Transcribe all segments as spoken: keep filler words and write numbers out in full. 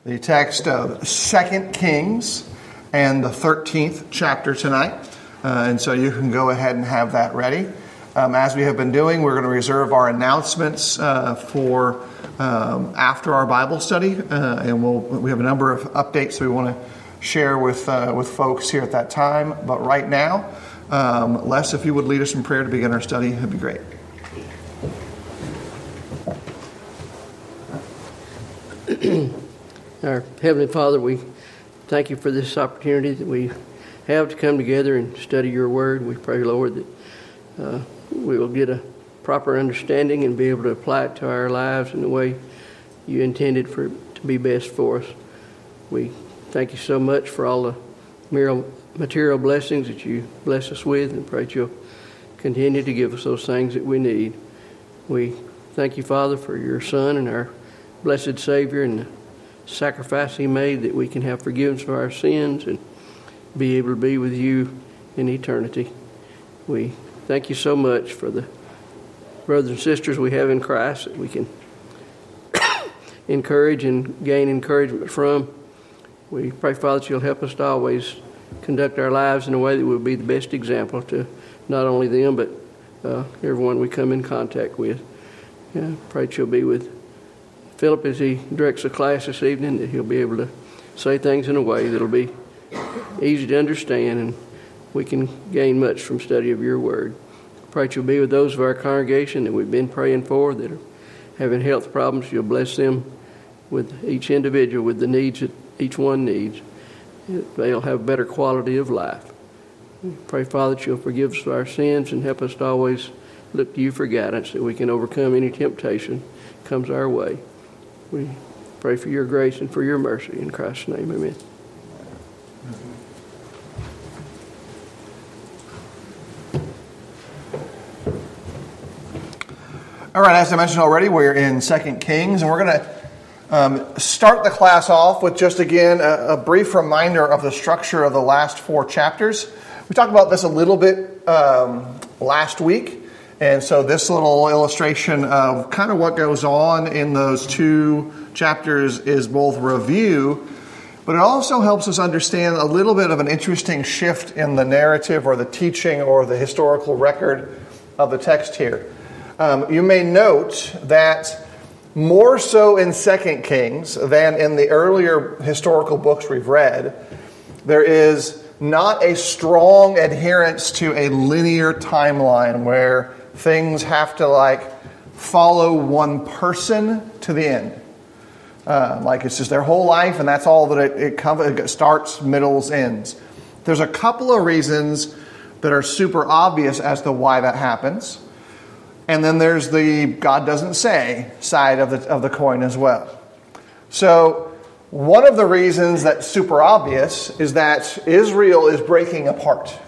the text of Second Kings and the thirteenth chapter tonight. Uh, and so you can go ahead and have that ready. Um, as we have been doing, we're going to reserve our announcements uh, for um, after our Bible study. Uh, and we'll, we have a number of updates we want to share with, uh, with folks here at that time. But right now, um, Les, if you would lead us in prayer to begin our study, that'd be great. Our Heavenly Father, we thank you for this opportunity that we have to come together and study your word. We pray, Lord, that uh, we will get a proper understanding and be able to apply it to our lives in the way you intended for it to be best for us. We thank you so much for all the material blessings that you bless us with, and pray that you'll continue to give us those things that we need. We thank you, Father, for your Son and our blessed Savior and the sacrifice he made that we can have forgiveness for our sins and be able to be with you in eternity. We thank you so much for the brothers and sisters we have in Christ that we can encourage and gain encouragement from. We pray, Father, that you'll help us to always conduct our lives in a way that will be the best example to not only them but uh, everyone we come in contact with. Yeah, pray that you'll be with Philip as he directs the class this evening, that he'll be able to say things in a way that'll be easy to understand, and we can gain much from study of your word. Pray that you'll be with those of our congregation that we've been praying for that are having health problems. You'll bless them with each individual with the needs that each one needs. They'll have a better quality of life. Pray, Father, that you'll forgive us for our sins and help us to always look to you for guidance, that we can overcome any temptation that comes our way. We pray for your grace and for your mercy. In Christ's name, amen. All right, as I mentioned already, we're in Second Kings, and we're going to um, start the class off with just, again, a, a brief reminder of the structure of the last four chapters. We talked about this a little bit um, last week. And so this little illustration of kind of what goes on in those two chapters is both review, but it also helps us understand a little bit of an interesting shift in the narrative or the teaching or the historical record of the text here. Um, you may note that more so in Second Kings than in the earlier historical books we've read, there is not a strong adherence to a linear timeline where things have to like follow one person to the end. Uh, like it's just their whole life, and that's all that it, it, comes, it starts, middles, ends. There's a couple of reasons that are super obvious as to why that happens. And then there's the God doesn't say side of the, of the coin as well. So one of the reasons that's super obvious is that Israel is breaking apart.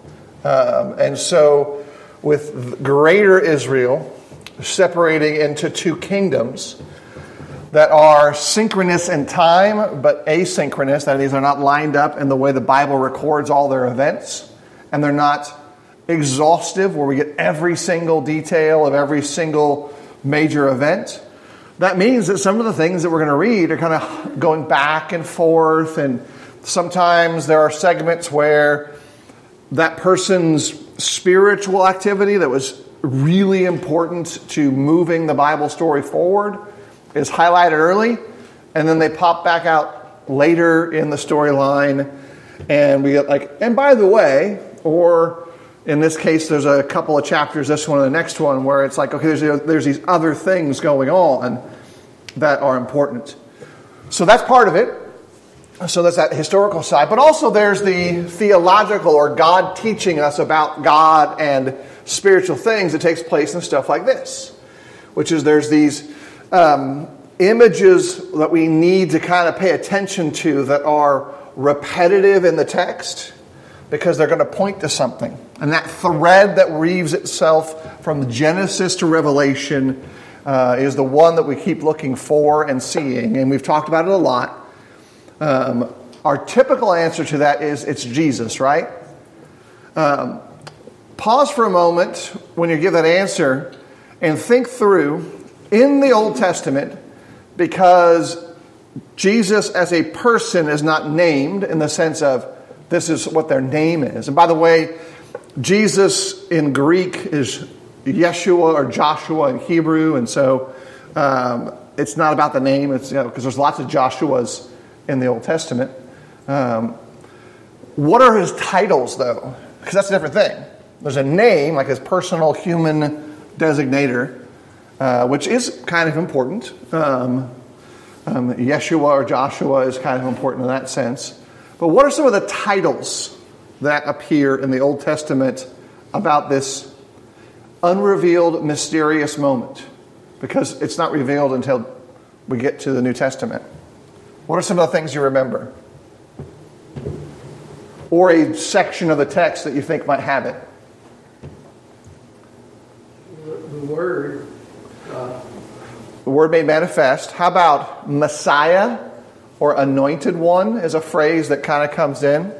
Um, and so with greater Israel separating into two kingdoms that are synchronous in time but asynchronous. That is, they're not lined up in the way the Bible records all their events, and they're not exhaustive where we get every single detail of every single major event. That means that some of the things that we're going to read are kind of going back and forth, and sometimes there are segments where that person's spiritual activity that was really important to moving the Bible story forward is highlighted early, and then they pop back out later in the storyline, and we get like, and by the way, or in this case, there's a couple of chapters, this one and the next one, where it's like, okay, there's, there's these other things going on that are important. So that's part of it. So that's that historical side. But also there's the theological or God teaching us about God and spiritual things that takes place in stuff like this. Which is there's these um, images that we need to kind of pay attention to that are repetitive in the text because they're going to point to something. And that thread that weaves itself from Genesis to Revelation uh, is the one that we keep looking for and seeing. And we've talked about it a lot. Um, our typical answer to that is it's Jesus, right? Um, pause for a moment when you give that answer and think through in the Old Testament, because Jesus as a person is not named in the sense of this is what their name is. And by the way, Jesus in Greek is Yeshua or Joshua in Hebrew, and so um, it's not about the name. It's, you know, because there's lots of Joshuas in the Old Testament. Um, what are his titles, though? Because that's a different thing. There's a name, like his personal human designator, uh, which is kind of important. Um, um, Yeshua or Joshua is kind of important in that sense. But what are some of the titles that appear in the Old Testament about this unrevealed, mysterious moment? Because it's not revealed until we get to the New Testament. What are some of the things you remember? Or a section of the text that you think might have it? The Word. Uh, the Word made manifest. How about Messiah or Anointed One is a phrase that kind of comes in.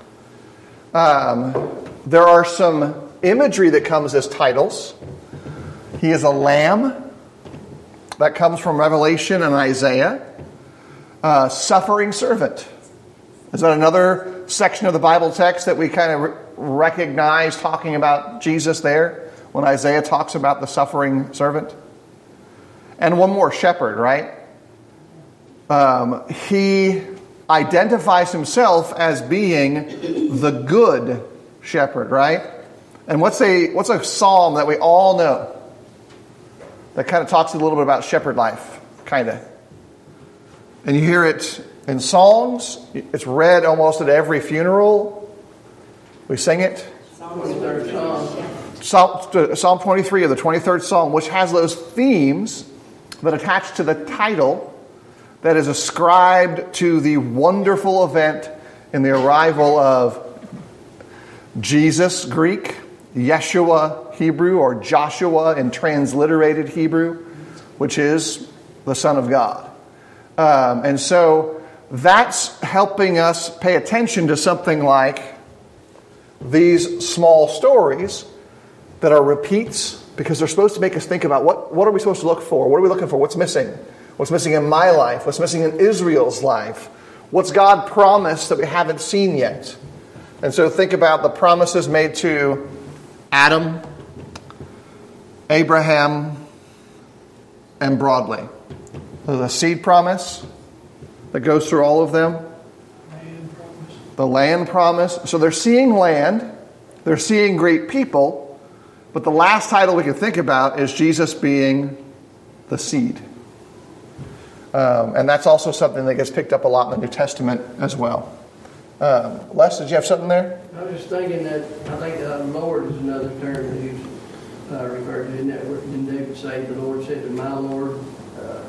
Um, there are some imagery that comes as titles. He is a lamb. That comes from Revelation and Isaiah. Uh, suffering servant. Is that another section of the Bible text that we kind of re- recognize talking about Jesus there when Isaiah talks about the suffering servant? And one more, shepherd, right? Um, he identifies himself as being the good shepherd, right? And what's a what's a psalm that we all know that kind of talks a little bit about shepherd life, kind of? And you hear it in songs. It's read almost at every funeral. We sing it. twenty-third Psalm. Psalm, Psalm twenty-three of the twenty-third Psalm, which has those themes that attach to the title that is ascribed to the wonderful event in the arrival of Jesus, Greek, Yeshua, Hebrew, or Joshua in transliterated Hebrew, which is the Son of God. Um, and so that's helping us pay attention to something like these small stories that are repeats, because they're supposed to make us think about what, what are we supposed to look for? What are we looking for? What's missing? What's missing in my life? What's missing in Israel's life? What's God promised that we haven't seen yet? And so think about the promises made to Adam, Abraham, and broadly. There's a seed promise that goes through all of them. Land promise. The land promise. So they're seeing land. They're seeing great people. But the last title we can think about is Jesus being the seed. Um, and that's also something that gets picked up a lot in the New Testament as well. Um, Les, did you have something there? I was just thinking that I think uh, Lord is another term that he's uh, referred to. Isn't that what didn't David say? The Lord said to my Lord. Uh,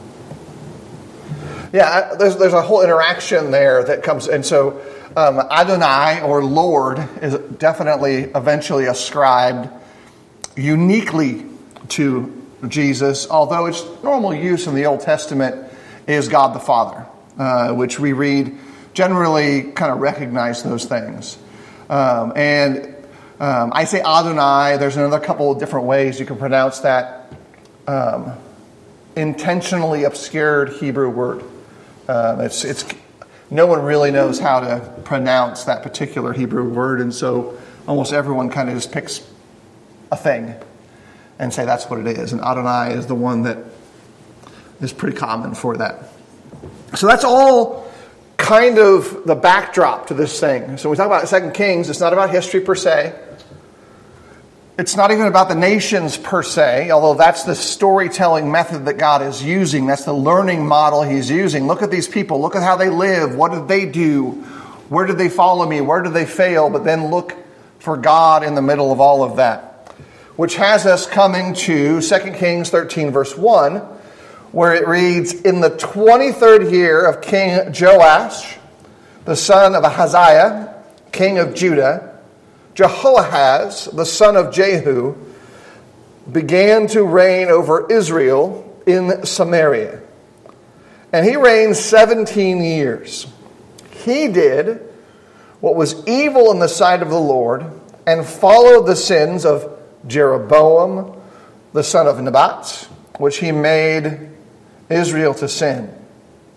Yeah, there's there's a whole interaction there that comes, and so um, Adonai or Lord is definitely eventually ascribed uniquely to Jesus, although its normal use in the Old Testament is God the Father, uh, which we read generally kind of recognize those things. Um, and um, I say Adonai, there's another couple of different ways you can pronounce that um, intentionally obscured Hebrew word. Uh, it's it's no one really knows how to pronounce that particular Hebrew word, and so almost everyone kind of just picks a thing and say that's what it is. And Adonai is the one that is pretty common for that. So that's all kind of the backdrop to this thing. So when we talk about Second Kings, it's not about history per se. It's not even about the nations per se, although that's the storytelling method that God is using. That's the learning model he's using. Look at these people. Look at how they live. What did they do? Where did they follow me? Where did they fail? But then look for God in the middle of all of that, which has us coming to Second Kings thirteen, verse one, where it reads, "In the twenty-third year of King Joash, the son of Ahaziah, king of Judah, Jehoahaz, the son of Jehu, began to reign over Israel in Samaria. And he reigned seventeen years. He did what was evil in the sight of the Lord and followed the sins of Jeroboam, the son of Nebat, which he made Israel to sin.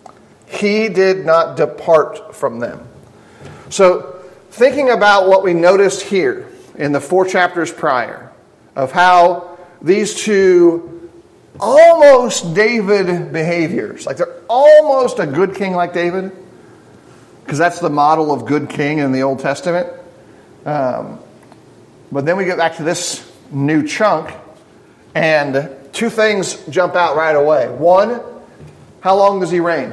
He did not depart from them. So, thinking about what we noticed here in the four chapters prior, of how these two almost David behaviors, like they're almost a good king like David, because that's the model of good king in the Old Testament. Um, but then we get back to this new chunk, and two things jump out right away. One, how long does he reign?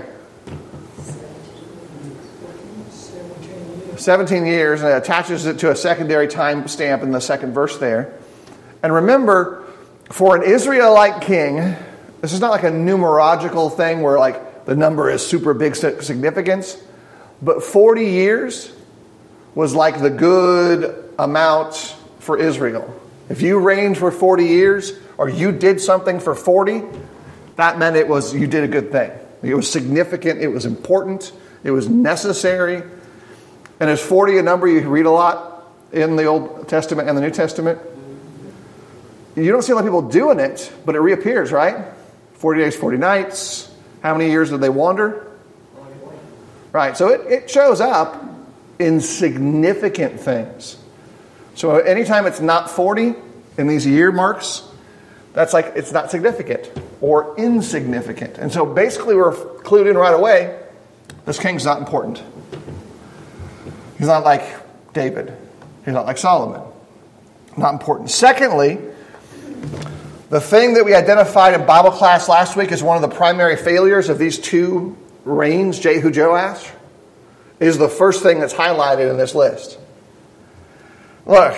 seventeen years, and it attaches it to a secondary time stamp in the second verse there. And remember, for an Israelite king, this is not like a numerological thing where like the number is super big significance, but forty years was like the good amount for Israel. If you reigned for forty years, or you did something for forty, that meant it was you did a good thing. It was significant, it was important, it was necessary. And is forty a number you read a lot in the Old Testament and the New Testament? You don't see a lot of people doing it, but it reappears, right? forty days, forty nights. How many years did they wander? Right, so it, it shows up in significant things. So anytime it's not forty in these year marks, that's like it's not significant or insignificant. And so basically we're clued in right away, this king's not important. He's not like David. He's not like Solomon. Not important. Secondly, the thing that we identified in Bible class last week as one of the primary failures of these two reigns, Jehu, Joash, is the first thing that's highlighted in this list. Look,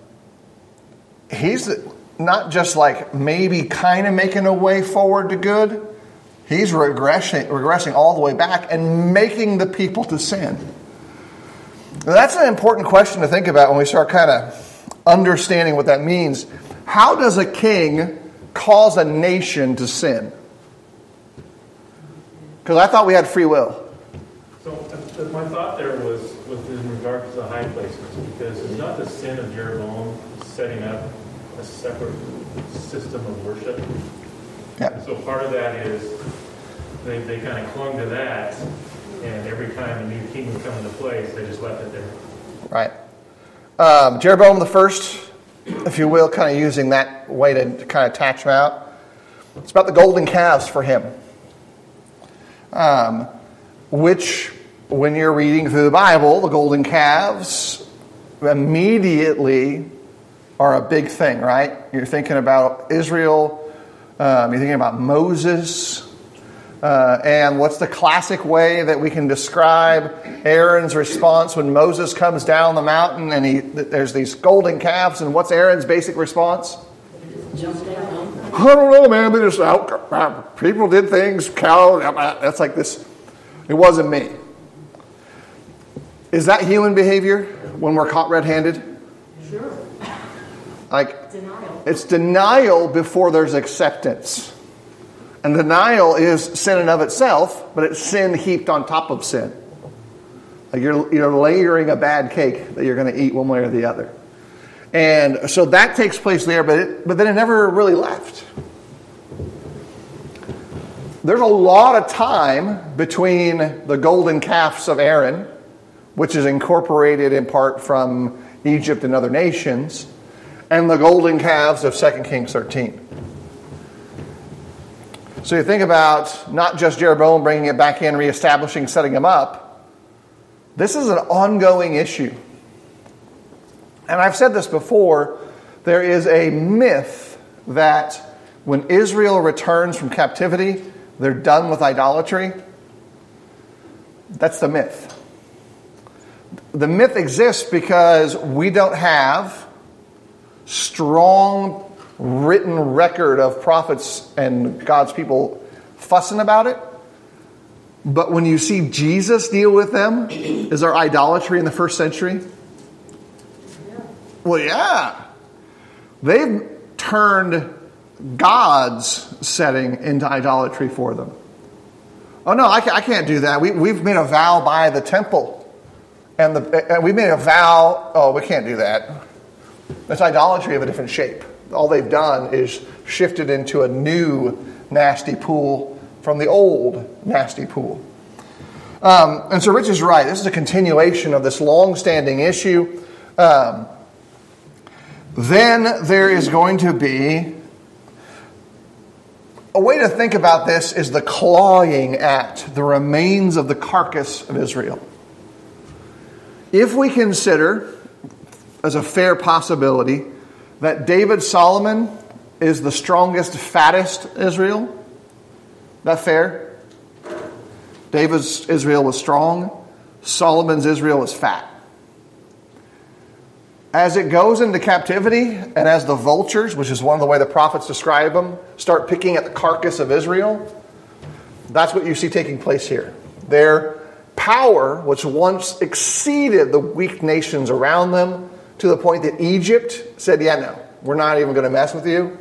he's not just like maybe kind of making a way forward to good. He's regressing, regressing all the way back and making the people to sin. Now, that's an important question to think about when we start kind of understanding what that means. How does a king cause a nation to sin? Because I thought we had free will. So uh, my thought there was, was in regard to the high places, because it's not the sin of Jeroboam setting up a separate system of worship. Yeah. So part of that is they, they kind of clung to that, and every time a new king would come into place, they just left it there. Right. Um, Jeroboam the first, if you will, kind of using that way to, to kind of attach him out. It's about the golden calves for him. Um, which, when you're reading through the Bible, the golden calves immediately are a big thing, right? You're thinking about Israel. Um, you're thinking about Moses. Uh, and what's the classic way that we can describe Aaron's response when Moses comes down the mountain and he there's these golden calves? And what's Aaron's basic response? Jump down. I don't know, man. They just out. People did things. Cow. That's like this. It wasn't me. Is that human behavior when we're caught red-handed? Sure. Like Denial. it's denial before there's acceptance. And denial is sin in of itself, but it's sin heaped on top of sin. Like you're, you're layering a bad cake that you're going to eat one way or the other. And so that takes place there, but it, but then it never really left. There's a lot of time between the golden calves of Aaron, which is incorporated in part from Egypt and other nations, and the golden calves of Second Kings thirteen. So you think about not just Jeroboam bringing it back in, reestablishing, setting him up. This is an ongoing issue. And I've said this before, there is a myth that when Israel returns from captivity, they're done with idolatry. That's the myth. The myth exists because we don't have strong written record of prophets and God's people fussing about it. But when you see Jesus deal with them, is there idolatry in the first century? Yeah. Well, yeah. They've turned God's setting into idolatry for them. Oh, no, I can't do that. We, we've made a vow by the temple. And, the, and we made a vow. Oh, we can't do that. That's idolatry of a different shape. All they've done is shifted into a new nasty pool from the old nasty pool. Um, and so Rich is right. This is a continuation of this long-standing issue. Um, then there is going to be a way to think about this is the clawing at the remains of the carcass of Israel. If we consider as a fair possibility that David Solomon is the strongest, fattest Israel, that fair? David's Israel was strong. Solomon's Israel was fat. As it goes into captivity, and as the vultures, which is one of the way the prophets describe them, start picking at the carcass of Israel, that's what you see taking place here. Their power, which once exceeded the weak nations around them, to the point that Egypt said, yeah, no, we're not even going to mess with you.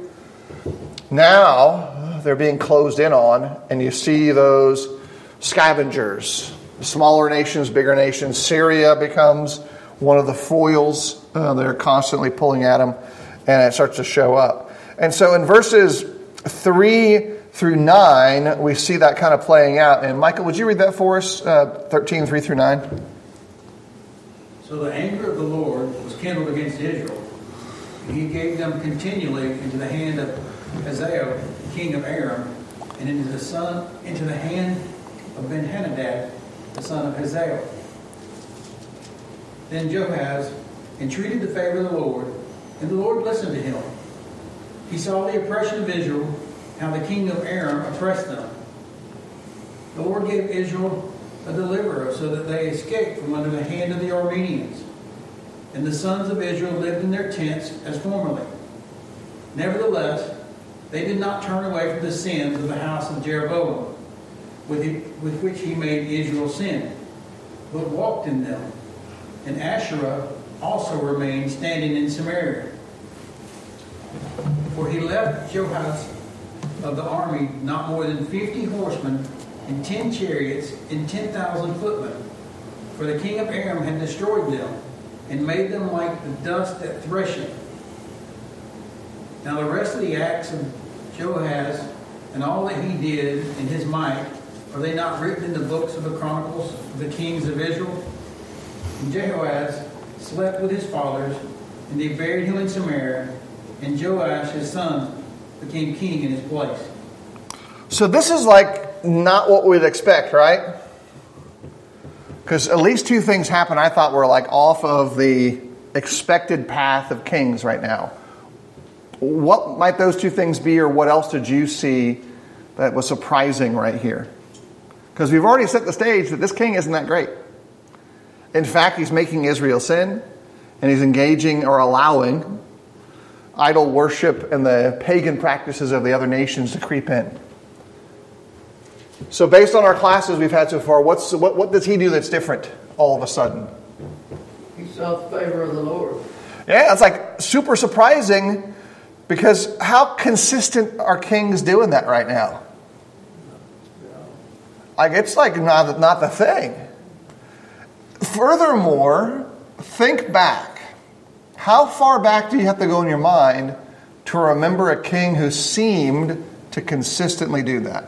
Now, they're being closed in on, and you see those scavengers, smaller nations, bigger nations. Syria becomes one of the foils uh, that are constantly pulling at them, and it starts to show up. And so in verses three through nine, we see that kind of playing out. And Michael, would you read that for us, uh, thirteen, three through nine? So the anger of the Lord was kindled against Israel, and he gave them continually into the hand of Hazael, king of Aram, and into the son into the hand of Ben-Hadad, the son of Hazael. Then Jehoaz entreated the favor of the Lord, and the Lord listened to him. He saw the oppression of Israel, how the king of Aram oppressed them. The Lord gave Israel a deliverer, so that they escaped from under the hand of the Arameans. And the sons of Israel lived in their tents as formerly. Nevertheless, they did not turn away from the sins of the house of Jeroboam, with, it, with which he made Israel sin, but walked in them. And Asherah also remained standing in Samaria. For he left Jehoaz of the army not more than fifty horsemen, and ten chariots, and ten thousand footmen. For the king of Aram had destroyed them, and made them like the dust at threshing. Now the rest of the acts of Jehoaz, and all that he did in his might, are they not written in the books of the chronicles of the kings of Israel? And Jehoaz slept with his fathers, and they buried him in Samaria, and Joash his son became king in his place. So this is like not what we'd expect, right? Because at least two things happen I thought were like off of the expected path of kings right now. What might those two things be, or what else did you see that was surprising right here? Because we've already set the stage that this king isn't that great. In fact, he's making Israel sin, and he's engaging or allowing idol worship and the pagan practices of the other nations to creep in. So based on our classes we've had so far, what's what, what does he do that's different all of a sudden? He sought the favor of the Lord. Yeah, it's like super surprising, because how consistent are kings doing that right now? Like, it's like not, not the thing. Furthermore, think back. How far back do you have to go in your mind to remember a king who seemed to consistently do that?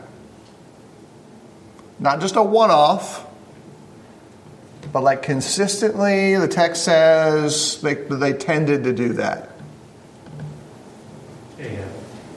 Not just a one-off, but like consistently, the text says they, they tended to do that. Ahab.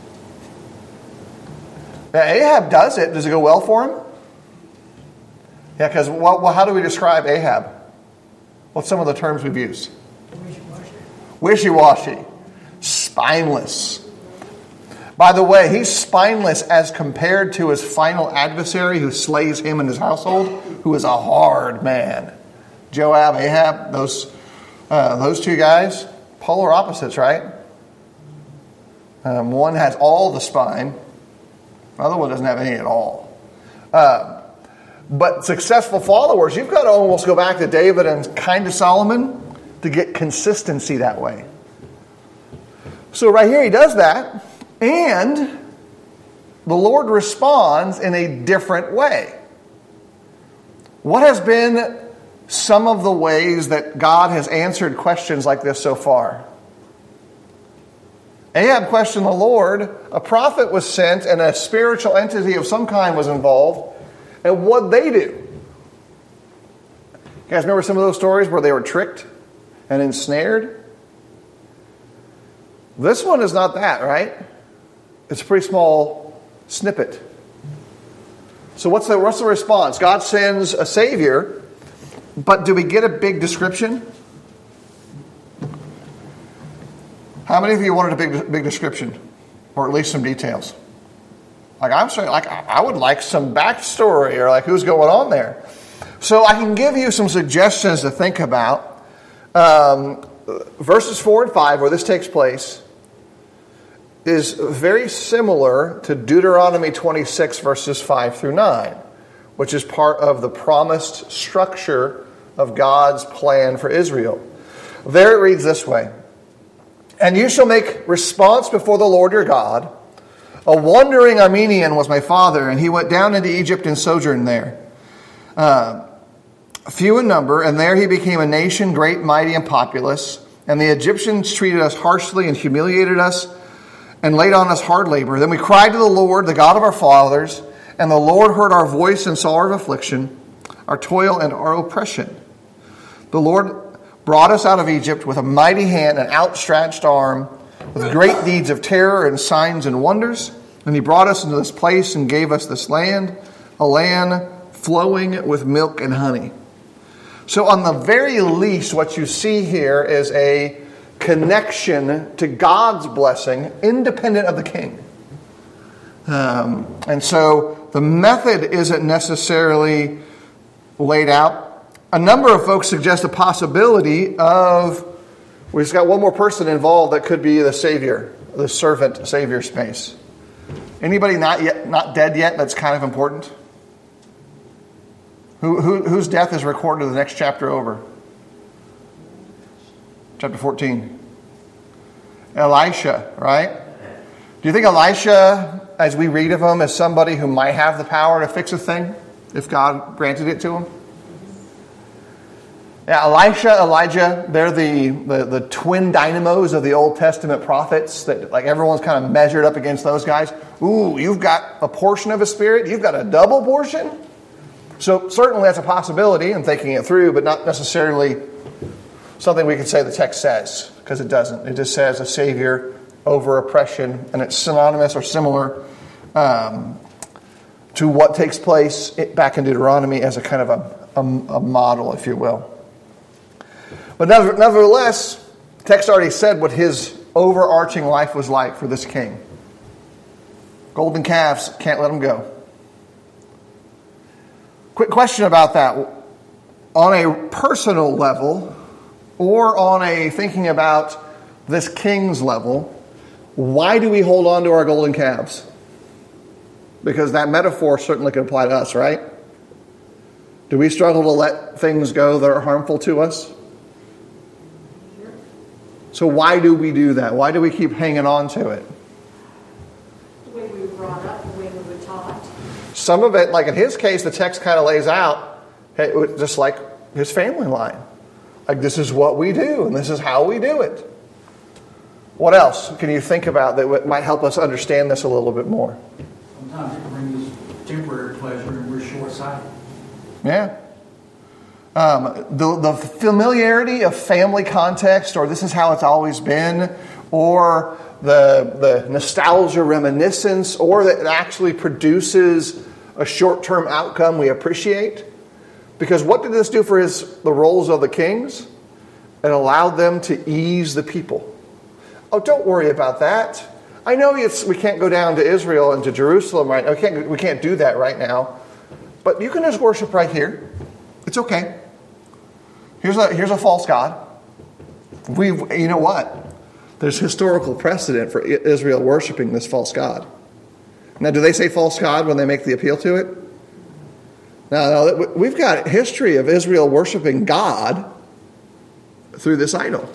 Yeah, Ahab does it. Does it go well for him? Yeah, because well, how do we describe Ahab? What's some of the terms we've used? Wishy-washy. Wishy-washy. Spineless. By the way, he's spineless as compared to his final adversary who slays him and his household, who is a hard man. Joab, Ahab, those uh, those two guys, polar opposites, right? Um, one has all the spine. The other one doesn't have any at all. Uh, But successful followers, you've got to almost go back to David and kind of Solomon to get consistency that way. So right here he does that, and the Lord responds in a different way. What has been some of the ways that God has answered questions like this so far? Ahab questioned the Lord, a prophet was sent, and a spiritual entity of some kind was involved. And what'd they do? You guys remember some of those stories where they were tricked and ensnared? This one is not that, right? It's a pretty small snippet. So what's the, what's the response? God sends a Savior, but do we get a big description? How many of you wanted a big big description? Or at least some details? Like I'm saying, like I would like some backstory or like who's going on there. So I can give you some suggestions to think about. Um, verses four and five, where this takes place, is very similar to Deuteronomy twenty-six, verses five through nine, which is part of the promised structure of God's plan for Israel. There it reads this way: "And you shall make response before the Lord your God. A wandering Armenian was my father, and he went down into Egypt and sojourned there. Uh, few in number, and there he became a nation great, mighty, and populous. And the Egyptians treated us harshly and humiliated us and laid on us hard labor. Then we cried to the Lord, the God of our fathers, and the Lord heard our voice and saw our affliction, our toil, and our oppression. The Lord brought us out of Egypt with a mighty hand and outstretched arm, with great deeds of terror and signs and wonders. And he brought us into this place and gave us this land, a land flowing with milk and honey." So on the very least, what you see here is a connection to God's blessing, independent of the king. Um, and so the method isn't necessarily laid out. A number of folks suggest a possibility of, we just got one more person involved that could be the Savior, the servant Savior space. Anybody not yet, not dead yet, that's kind of important? Who, who, whose death is recorded in the next chapter over? Chapter fourteen. Elisha, right? Do you think Elisha, as we read of him, is somebody who might have the power to fix a thing if God granted it to him? Yeah, Elisha, Elijah, they're the, the, the twin dynamos of the Old Testament prophets that like everyone's kind of measured up against those guys. Ooh, you've got a portion of a spirit, you've got a double portion? So certainly that's a possibility in thinking it through, but not necessarily something we could say the text says, because it doesn't. It just says a Savior over oppression, and it's synonymous or similar um, to what takes place back in Deuteronomy as a kind of a, a, a model, if you will. But nevertheless, the text already said what his overarching life was like for this king. Golden calves, can't let them go. Quick question about that. On a personal level, or on a thinking about this king's level, why do we hold on to our golden calves? Because that metaphor certainly could apply to us, right? Do we struggle to let things go that are harmful to us? So why do we do that? Why do we keep hanging on to it? The way we were brought up, the way we were taught. Some of it, like in his case, the text kind of lays out, hey, just like his family line. Like this is what we do, and this is how we do it. What else can you think about that might help us understand this a little bit more? Sometimes it brings temporary pleasure and we're short-sighted. Yeah. Um, the, the familiarity of family context, or this is how it's always been, or the, the nostalgia reminiscence, or that it actually produces a short-term outcome we appreciate. Because what did this do for his the roles of the kings? It allowed them to ease the people. Oh, don't worry about that. I know it's, we can't go down to Israel and to Jerusalem right now. We can't, we can't do that right now. But you can just worship right here. It's okay. Here's a, here's a false god. We, you know what? There's historical precedent for Israel worshiping this false god. Now, do they say false god when they make the appeal to it? No, no, we've got history of Israel worshiping God through this idol.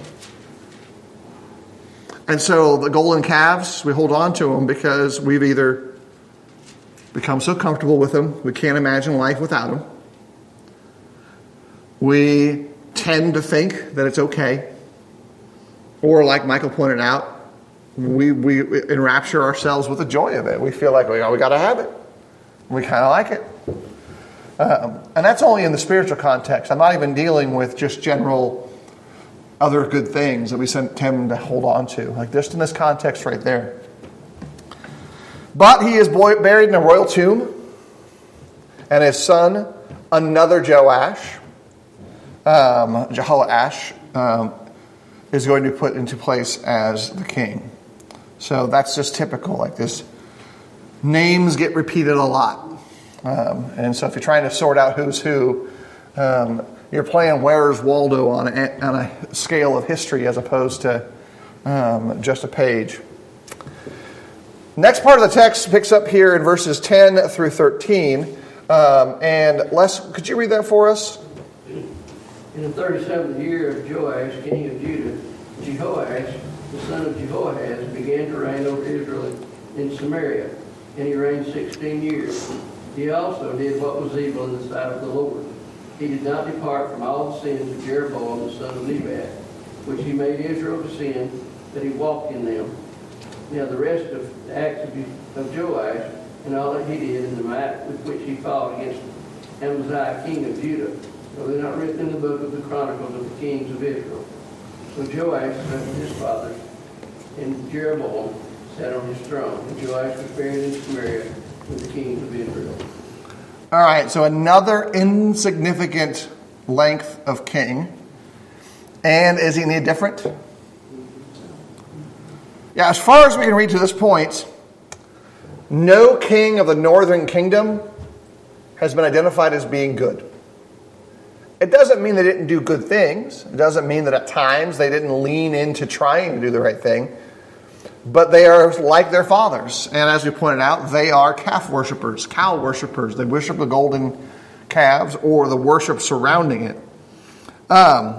And so the golden calves, we hold on to them because we've either become so comfortable with them, we can't imagine life without them. We tend to think that it's okay. Or like Michael pointed out, we, we enrapture ourselves with the joy of it. We feel like, oh, we got to have it. We kind of like it. Um, and that's only in the spiritual context. I'm not even dealing with just general other good things that we tend to hold on to. Like just in this context right there. But he is buried in a royal tomb. And his son, another Joash, um, Jehoash, um, is going to be put into place as the king. So that's just typical. Like this, names get repeated a lot. Um, and so if you're trying to sort out who's who, um, you're playing Where's Waldo on a, on a scale of history as opposed to um, just a page. Next part of the text picks up here in verses ten through thirteen. Um, and Les, could you read that for us? In the thirty-seventh year of Joash, king of Judah, Jehoash, the son of Jehoahaz, began to reign over Israel in Samaria, and he reigned sixteen years. He also did what was evil in the sight of the Lord. He did not depart from all the sins of Jeroboam the son of Nebat, which he made Israel to sin, but he walked in them. Now the rest of the acts of, of Joash, and all that he did, and the might with which he fought against Amaziah king of Judah, are they not written in the book of the Chronicles of the kings of Israel? So Joash slept with his fathers, and Jeroboam sat on his throne. And Joash was buried in Samaria with the kings of Israel. All right, so another insignificant length of king. And is he any different? Yeah, as far as we can read to this point, no king of the northern kingdom has been identified as being good. It doesn't mean they didn't do good things. It doesn't mean that at times they didn't lean into trying to do the right thing. But they are like their fathers. And as we pointed out, they are calf worshippers, cow worshippers. They worship the golden calves or the worship surrounding it. Um,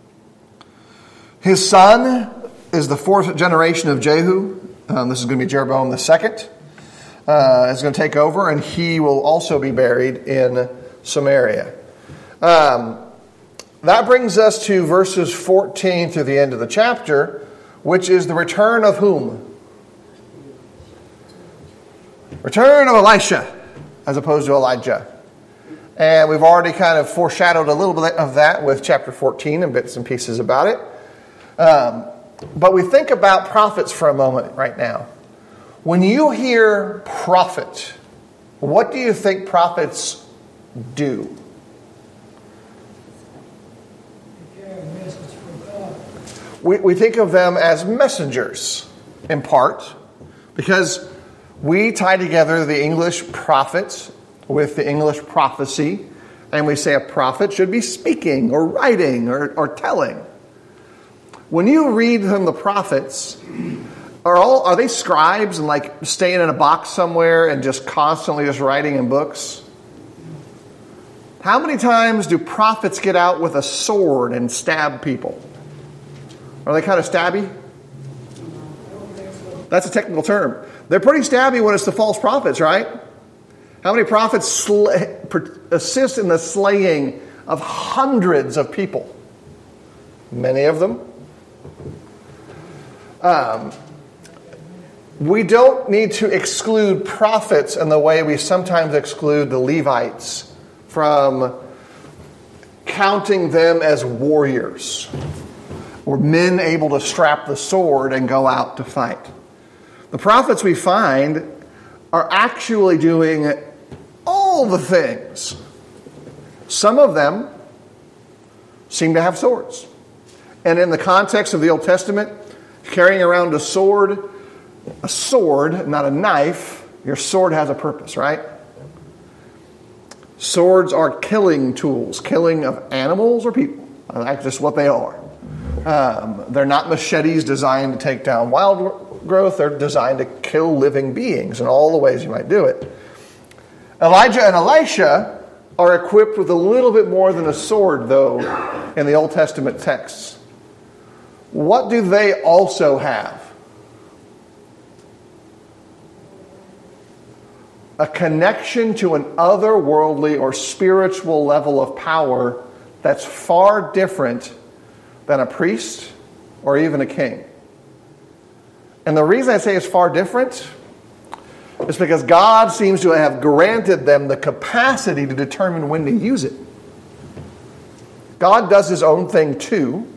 his son is the fourth generation of Jehu. Um, this is going to be Jeroboam the second. Uh, is going to take over, and he will also be buried in Samaria. Um, that brings us to verses fourteen through the end of the chapter, which is the return of whom? Return of Elisha, as opposed to Elijah. And we've already kind of foreshadowed a little bit of that with chapter fourteen and bits and pieces about it. Um, but we think about prophets for a moment right now. When you hear prophet, what do you think prophets do? We, we think of them as messengers, in part, because we tie together the English prophet with the English prophecy, and we say a prophet should be speaking or writing or, or telling. When you read from the prophets, are all are they scribes and like staying in a box somewhere and just constantly just writing in books? How many times do prophets get out with a sword and stab people? Are they kind of stabby? That's a technical term. They're pretty stabby when it's the false prophets, right? How many prophets slay, assist in the slaying of hundreds of people? Many of them. Um, we don't need to exclude prophets in the way we sometimes exclude the Levites from counting them as warriors or men able to strap the sword and go out to fight. The prophets we find are actually doing all the things. Some of them seem to have swords. And in the context of the Old Testament, carrying around a sword, a sword, not a knife, your sword has a purpose, right? Swords are killing tools, killing of animals or people. That's just what they are. Um, they're not machetes designed to take down wild growth. They're designed to kill living beings in all the ways you might do it. Elijah and Elisha are equipped with a little bit more than a sword, though, in the Old Testament texts. What do they also have? A connection to an otherworldly or spiritual level of power that's far different than a priest or even a king. And the reason I say it's far different It's because God seems to have granted them the capacity to determine when to use it. God does his own thing too.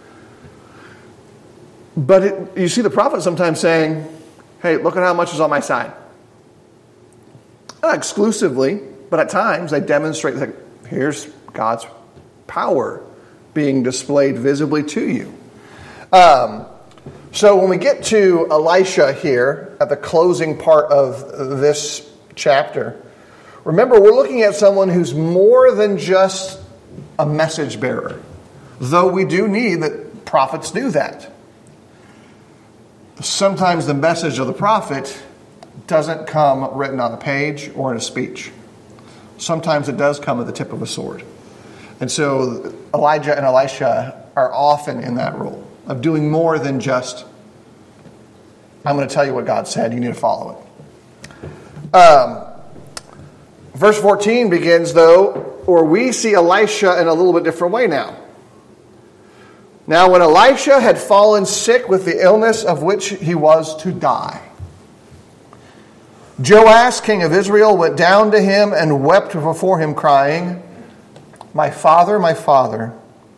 But it, you see the prophet sometimes saying, hey, look at how much is on my side. Not exclusively, but at times they demonstrate that here's God's power being displayed visibly to you. Um, so when we get to Elisha here at the closing part of this chapter, remember we're looking at someone who's more than just a message bearer. Though we do need that prophets do that. Sometimes the message of the prophet doesn't come written on a page or in a speech. Sometimes it does come at the tip of a sword. And so Elijah and Elisha are often in that role of doing more than just, I'm going to tell you what God said, you need to follow it. Um, verse fourteen begins, though, or we see Elisha in a little bit different way now. Now when Elisha had fallen sick with the illness of which he was to die, Joash, king of Israel, went down to him and wept before him, crying, my father, my father,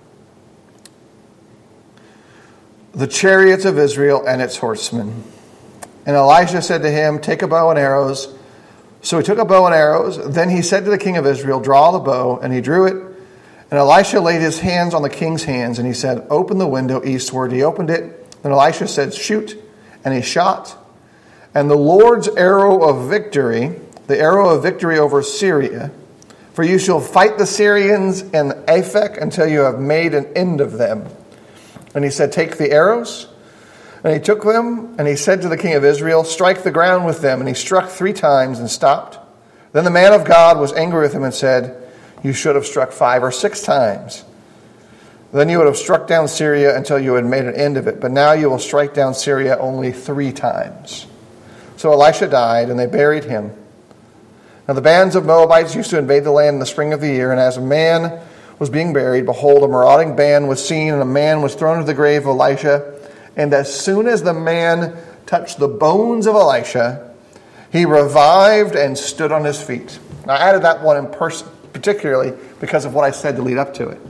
the chariots of Israel and its horsemen. And Elisha said to him, take a bow and arrows. So he took a bow and arrows. Then he said to the king of Israel, draw the bow. And he drew it. And Elisha laid his hands on the king's hands. And he said, open the window eastward. He opened it. Then Elisha said, shoot. And he shot. And the Lord's arrow of victory, the arrow of victory over Syria, for you shall fight the Syrians in Aphek until you have made an end of them. And he said, take the arrows. And he took them, and he said to the king of Israel, strike the ground with them. And he struck three times and stopped. Then the man of God was angry with him and said, you should have struck five or six times. Then you would have struck down Syria until you had made an end of it. But now you will strike down Syria only three times. So Elisha died, and they buried him. Now the bands of Moabites used to invade the land in the spring of the year, and as a man was being buried, behold, a marauding band was seen, and a man was thrown into the grave of Elisha. And as soon as the man touched the bones of Elisha, he revived and stood on his feet. I added that one in person, particularly because of what I said to lead up to it.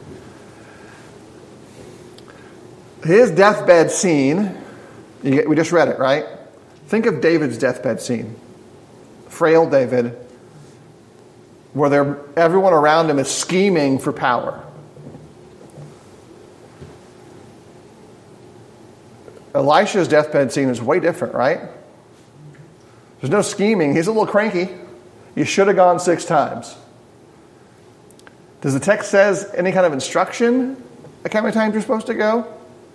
His deathbed scene, we just read it, right? Think of David's deathbed scene. Frail David, where they're, everyone around him is scheming for power. Elisha's deathbed scene is way different, right? There's no scheming. He's a little cranky. You should have gone six times. Does the text says any kind of instruction like how many times you're supposed to go?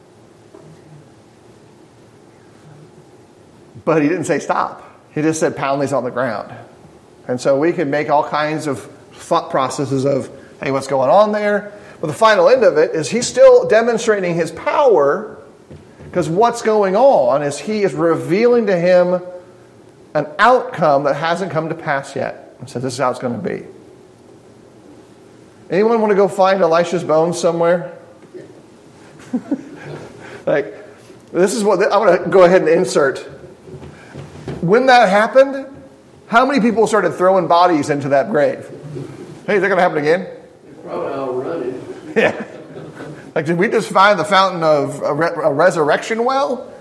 But he didn't say stop. He just said pound these on the ground. And so we can make all kinds of thought processes of, hey, what's going on there? But the final end of it is he's still demonstrating his power, because what's going on is he is revealing to him an outcome that hasn't come to pass yet. And so this is how it's going to be. Anyone want to go find Elisha's bones somewhere? Like, this is what, I'm going to go ahead and insert. When that happened, how many people started throwing bodies into that grave? Hey, is that going to happen again? Probably all running. Yeah. Like, did we just find the fountain of a, re- a resurrection well?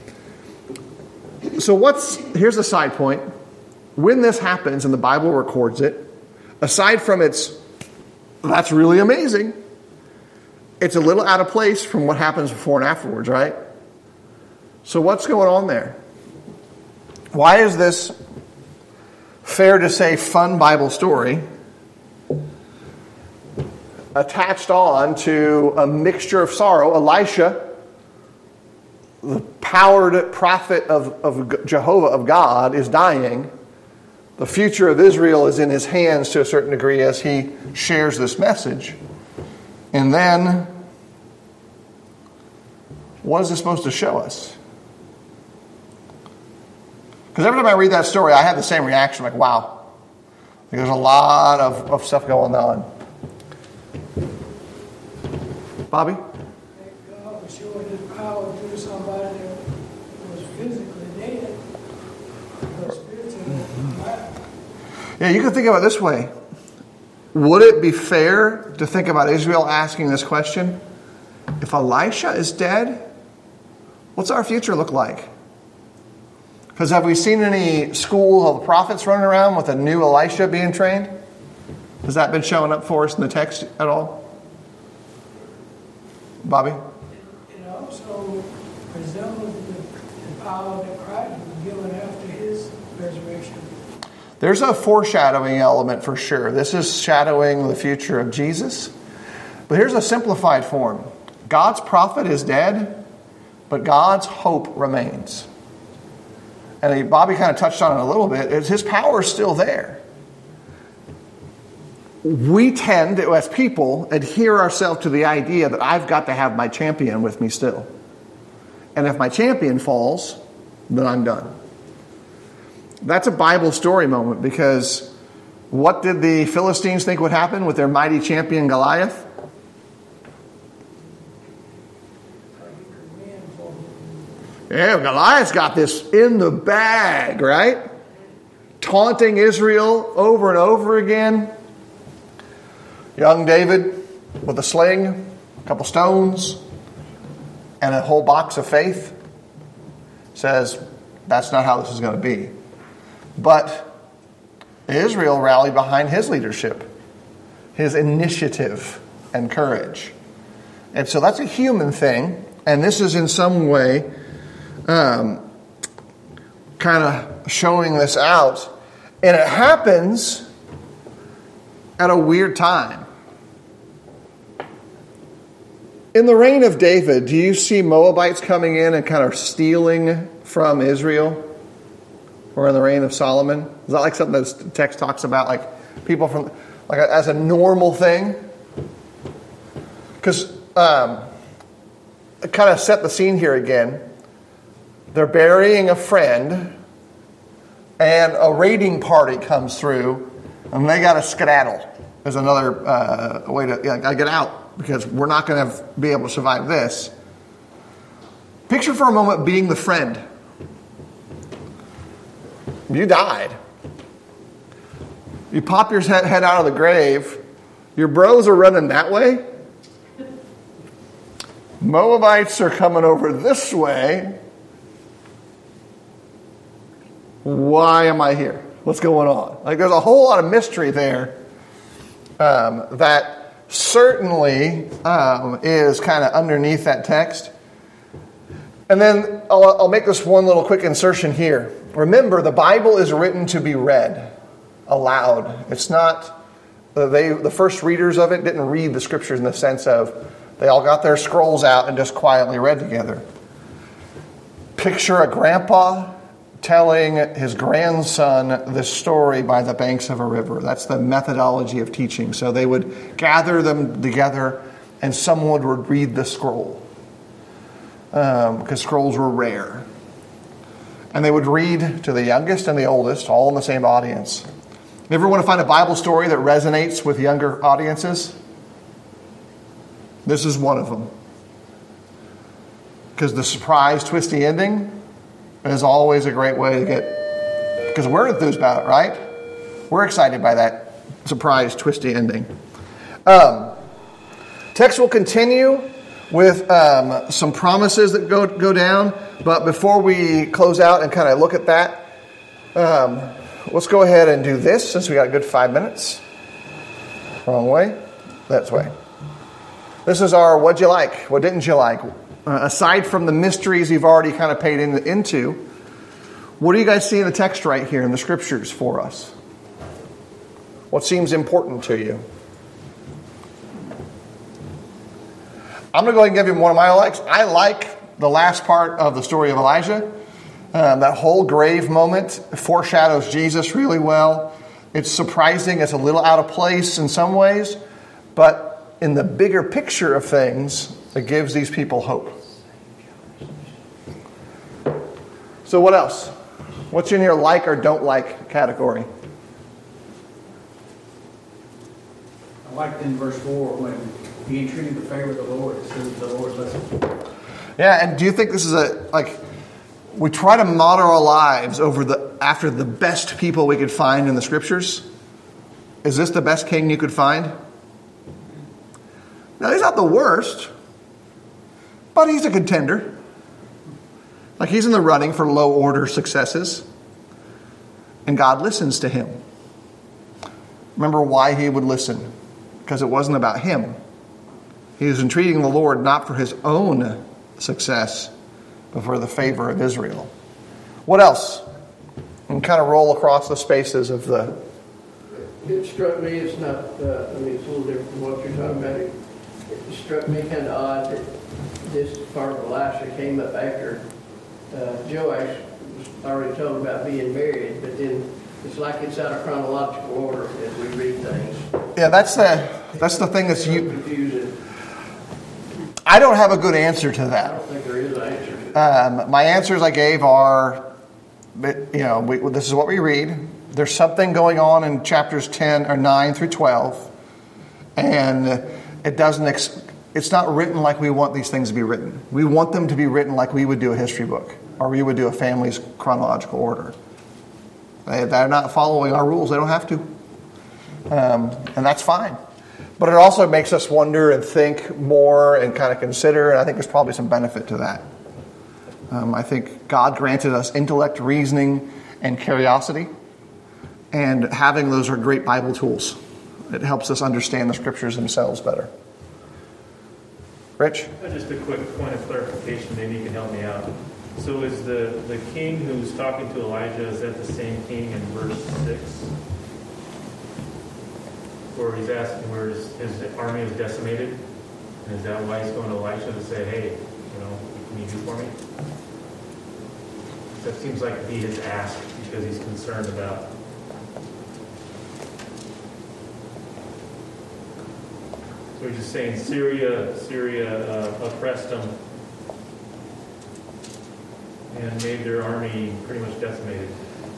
So what's, here's a side point. When this happens, and the Bible records it, aside from its, that's really amazing, it's a little out of place from what happens before and afterwards, right? So what's going on there? Why is this, fair to say, fun Bible story attached on to a mixture of sorrow? Elisha, the powered prophet of, of Jehovah, of God, is dying. The future of Israel is in his hands to a certain degree as he shares this message. And then, what is this supposed to show us? Because every time I read that story, I have the same reaction, like, wow. There's a lot of, of stuff going on. Bobby? God was showing his power through somebody that was physically dead, but Yeah, you can think about it this way. Would it be fair to think about Israel asking this question? If Elisha is dead, what's our future look like? Because have we seen any school of prophets running around with a new Elisha being trained? Has that been showing up for us in the text at all? Bobby? It also resembles the, the power that Christ was given after his resurrection. There's a foreshadowing element for sure. This is shadowing the future of Jesus. But here's a simplified form. God's prophet is dead, but God's hope remains. And Bobby kind of touched on it a little bit. Is his power is still there. We tend to, as people, adhere ourselves to the idea that I've got to have my champion with me still. And if my champion falls, then I'm done. That's a Bible story moment, because what did the Philistines think would happen with their mighty champion Goliath? Yeah, Goliath's got this in the bag, right? Taunting Israel over and over again. Young David with a sling, a couple stones, and a whole box of faith says, that's not how this is going to be. But Israel rallied behind his leadership, his initiative and courage. And so that's a human thing. And this is in some way um, kind of showing this out. And it happens at a weird time. In the reign of David, do you see Moabites coming in and kind of stealing from Israel? Or in the reign of Solomon? Is that like something that the text talks about, like people from, like as a normal thing? Because um, kind of set the scene here again. They're burying a friend, and a raiding party comes through, and they got to skedaddle. There's another uh, way to yeah, get out, because we're not going to be able to survive this. Picture for a moment being the friend. You died. You pop your head, head out of the grave. Your bros are running that way. Moabites are coming over this way. Why am I here? What's going on? Like, there's a whole lot of mystery there um, that certainly um, is kind of underneath that text. And then I'll, I'll make this one little quick insertion here. Remember, the Bible is written to be read aloud. It's not, they, the first readers of it didn't read the scriptures in the sense of they all got their scrolls out and just quietly read together. Picture a grandpa telling his grandson this story by the banks of a river. That's the methodology of teaching. So they would gather them together and someone would read the scroll. Um, because scrolls were rare. And they would read to the youngest and the oldest, all in the same audience. You ever want to find a Bible story that resonates with younger audiences? This is one of them. Because the surprise, twisty ending is always a great way to get... Because we're enthused about it, right? We're excited by that surprise, twisty ending. Um, text will continue with um, some promises that go go down. But before we close out and kind of look at that, um, let's go ahead and do this since we got a good five minutes. Wrong way. That's way. This is our what'd you like? What didn't you like? Uh, aside from the mysteries you've already kind of paid in, into, what do you guys see in the text right here in the scriptures for us? What seems important to you? I'm going to go ahead and give you one of my likes. I like the last part of the story of Elijah. Um, that whole grave moment foreshadows Jesus really well. It's surprising. It's a little out of place in some ways. But in the bigger picture of things, it gives these people hope. So what else? What's in your like or don't like category? I liked in verse four when he entreated the favor of the Lord, it says the Lord listened. Yeah, and do you think this is a, like, we try to model our lives over the after the best people we could find in the scriptures. Is this the best king you could find? No, he's not the worst, but he's a contender. Like, he's in the running for low order successes. And God listens to him. Remember why he would listen? Because it wasn't about him. He was entreating the Lord not for his own success, but for the favor of Israel. What else? And kind of roll across the spaces of the... It struck me, it's not, uh, I mean, it's a little different from what you're talking about. It, it struck me kind of odd that this part of Elisha came up after uh, Joash was already told about being married, but then it's like it's out of chronological order as we read things. Yeah, that's the that's the thing that's It's so you. confusing. I don't have a good answer to I that. don't think there is an answer to it. Um, my answers I gave are, you know, we, this is what we read. There's something going on in chapters ten or nine through twelve, and it doesn't. Ex- it's not written like we want these things to be written. We want them to be written like we would do a history book, or we would do a family's chronological order. They, they're not following our rules. They don't have to, um, and that's fine. But it also makes us wonder and think more and kind of consider, and I think there's probably some benefit to that. Um, I think God granted us intellect, reasoning, and curiosity, and having those are great Bible tools. It helps us understand the scriptures themselves better. Rich? Uh, Just a quick point of clarification, maybe you can help me out. So is the, the king who's talking to Elijah, is that the same king in verse six? Where he's asking where his, his army is decimated? And is that why he's going to Elisha to say, hey, you know, what can you do for me? That seems like to be his ask because he's concerned about. So he's just saying Syria, Syria uh, oppressed them and made their army pretty much decimated.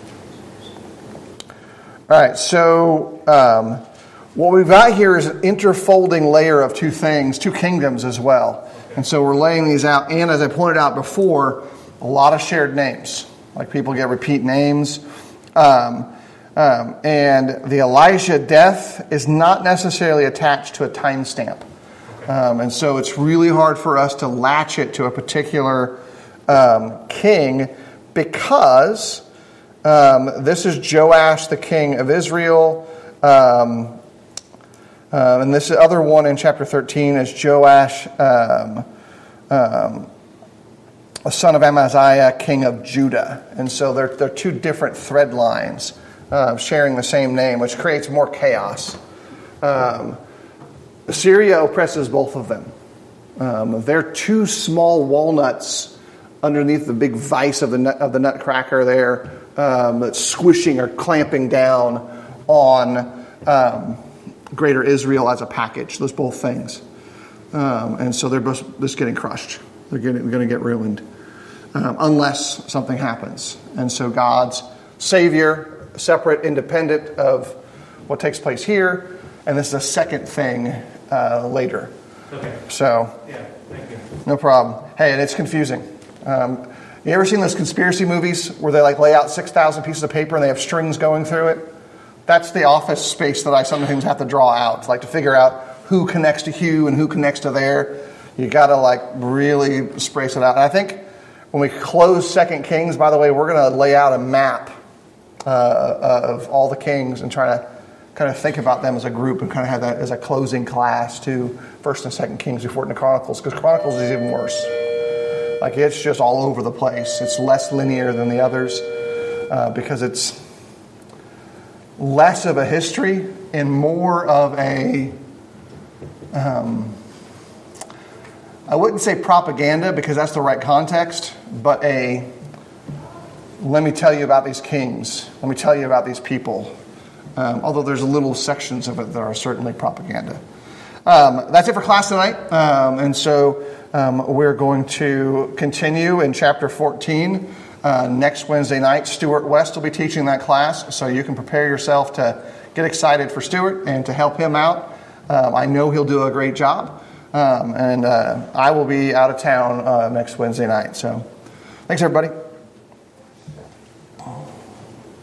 All right, so um, what we've got here is an interfolding layer of two things, two kingdoms as well. And so we're laying these out. And as I pointed out before, a lot of shared names. Like, people get repeat names. Um, um, and the Elisha death is not necessarily attached to a timestamp. Um, and so it's really hard for us to latch it to a particular um, king because um, this is Joash, the king of Israel. Um, uh, and this other one in chapter thirteen is Joash, um, um, a son of Amaziah, king of Judah. And so they're, they're two different thread lines uh, sharing the same name, which creates more chaos. Um, Syria oppresses both of them. Um, they're two small walnuts underneath the big vice of the nut, of the nutcracker there um, that's squishing or clamping down on um, greater Israel as a package. Those both things. Um, and so they're both just getting crushed. They're going to get ruined um, unless something happens. And so God's Savior, separate, independent of what takes place here, and this is a second thing uh, later. Okay. So, Yeah, thank you. no problem. Hey, and it's confusing. Um, you ever seen those conspiracy movies where they like lay out six thousand pieces of paper and they have strings going through it? That's the office space that I sometimes have to draw out, like to figure out who connects to who and who connects to there. You got to like really sprace it out. And I think when we close Second Kings, by the way, we're going to lay out a map uh, of all the kings and try to kind of think about them as a group and kind of have that as a closing class to First and Second Kings before it into Chronicles, because Chronicles is even worse. Like, it's just all over the place. It's less linear than the others uh, because it's less of a history and more of a, um, I wouldn't say propaganda because that's the right context, but a, let me tell you about these kings. Let me tell you about these people. Um, although there's little sections of it that are certainly propaganda. Um, that's it for class tonight. Um, and so um, we're going to continue in chapter fourteen. Uh, next Wednesday night, Stuart West will be teaching that class. So you can prepare yourself to get excited for Stuart and to help him out. Um, I know he'll do a great job. Um, and uh, I will be out of town uh, next Wednesday night. So thanks, everybody.